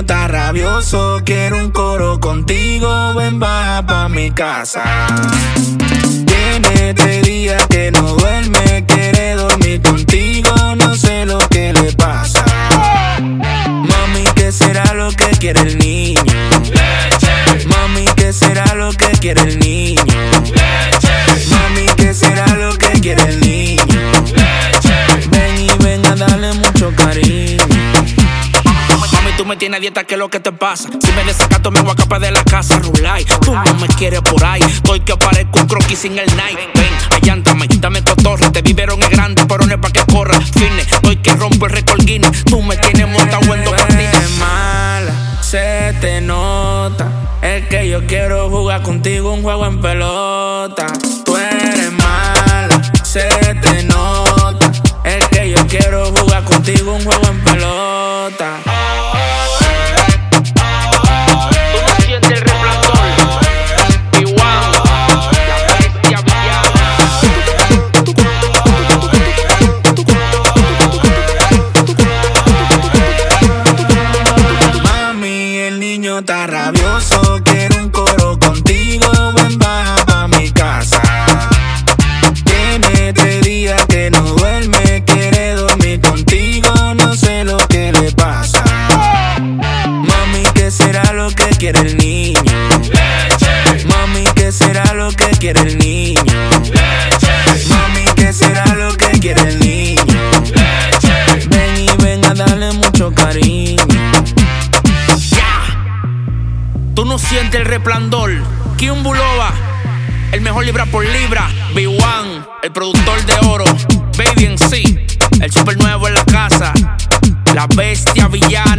está rabioso, quiere un coro contigo, ven baja pa' mi casa. Tiene 3 días que no duerme, quiere dormir contigo, no sé lo que le pasa. Mami, ¿qué será lo que quiere el niño? Leche. Mami, ¿qué será lo que quiere el niño? Leche. Mami, ¿qué será lo que quiere el niño? Leche. Ven y ven a darle mucho cariño. Mami, tú me tienes a dieta, ¿qué es lo que te pasa? Si me desacato me voy a escapar de la casa, Rulay. Tú no me quieres por ahí, estoy que parezco un croquis sin el night. Ven, allántame, dame cotorra. Te vivieron es grande, pero no es pa' que corra. Fitness, estoy que rompo el récord Guinness. Tú me tienes montado en 2 patines. Mala, se te nota. Es que yo quiero jugar contigo un juego en pelota. Tú eres mala, se te nota. Es que yo quiero jugar contigo un juego en pelota. Tú no sientes el resplandor. Igual, la bestia villana. Mami, el niño está rabioso, quiere un coro contigo, ven baja pa' mi casa. Tiene 3 días que no duerme, quiere dormir contigo, no sé lo que le pasa. Mami, ¿qué será lo que quiere el niño? Leche. Mami, ¿qué será lo que quiere el niño? Leche. Mami, ¿qué será lo que quiere el niño? Leche. Ven y ven a darle mucho cariño. Tú no sientes el resplandor. Kiun Buloba, el mejor libra por libra. B1, el productor de oro. Baby en sí, el super nuevo en la casa. La bestia villana.